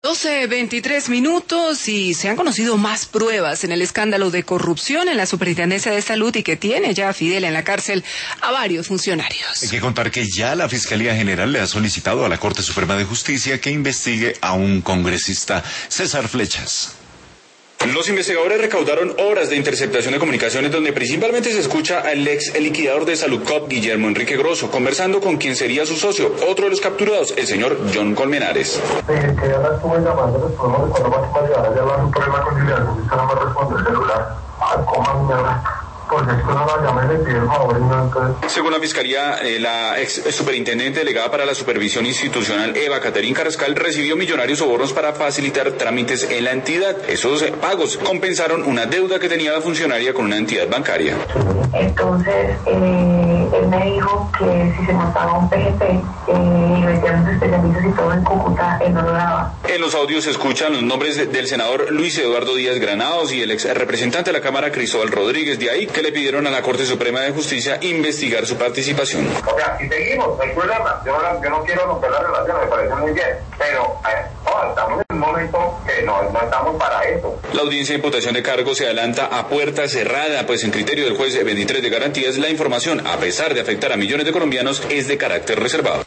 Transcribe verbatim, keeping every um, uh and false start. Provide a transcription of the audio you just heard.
doce veintitrés minutos y se han conocido más pruebas en el escándalo de corrupción en la Superintendencia de Salud y que tiene ya Fidel en la cárcel a varios funcionarios. Hay que contar que ya la Fiscalía General le ha solicitado a la Corte Suprema de Justicia que investigue a un congresista, César Flechas. Los investigadores recaudaron horas de interceptación de comunicaciones donde principalmente se escucha al ex liquidador de Saludcop, Guillermo Enrique Grosso, conversando con quien sería su socio, otro de los capturados, el señor John Colmenares. Desde que ya la estuve llamando, les podemos recordar más para llegar allá a la Suprema Conciliación, usted no me responde el celular. Ay, cómo mierda. Porque es que no la llame y le pide el favor y no entonces... Según la Fiscalía, eh, la ex superintendente delegada para la supervisión institucional, Eva Caterín Carrascal, recibió millonarios sobornos para facilitar trámites en la entidad. Esos eh, pagos compensaron una deuda que tenía la funcionaria con una entidad bancaria. Entonces, eh, él me dijo que si se montaba un P G P eh, y metían sus especialistas y todo en Cúcuta, él no lo daba. En los audios se escuchan los nombres de, del senador Luis Eduardo Díaz Granados y el ex representante de la Cámara, Cristóbal Rodríguez, de ahí que le pidieron a la Corte Suprema de Justicia investigar su participación. O sea, si seguimos, no hay problema. Yo no, yo no quiero romper la relación, me parece muy bien. Pero eh, oh, estamos en un momento que no, no estamos para eso. La audiencia de imputación de cargos se adelanta a puerta cerrada, pues en criterio del juez veintitrés de garantías, la información, a pesar de afectar a millones de colombianos, es de carácter reservado.